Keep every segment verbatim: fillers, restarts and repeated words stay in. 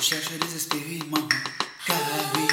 cherche désespérément Karine.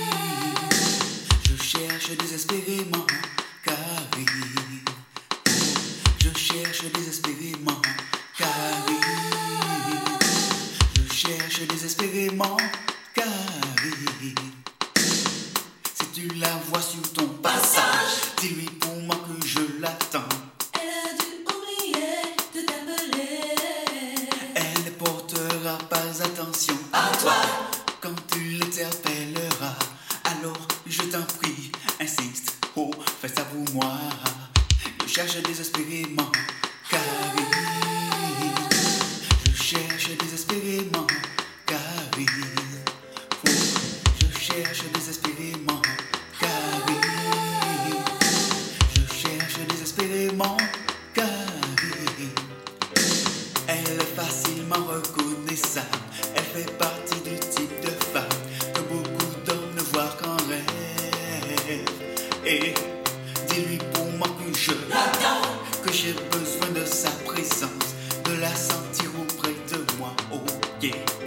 Je cherche désespérément Karine. Je cherche désespérément Karine. Je cherche désespérément Karine. Si tu la vois sur ton passage, dis-lui pour moi que je l'attends. Elle a dû oublier de t'appeler. Elle ne portera pas attention À toi. quand tu l'interpelleras. Alors je t'en prie, insiste, oh, fais ça pour moi. Je cherche désespérément Karine. Je cherche désespérément Karine. Oh, je cherche désespérément Karine. Je cherche désespérément Karine. Elle est facilement reconnaissable. Elle fait partie du type de femme que beaucoup d'hommes ne voient qu'en rêve. Et dis-lui pour moi que je L'attends. que j'ai besoin de sa présence, de la sentir auprès de moi. Oh yeah.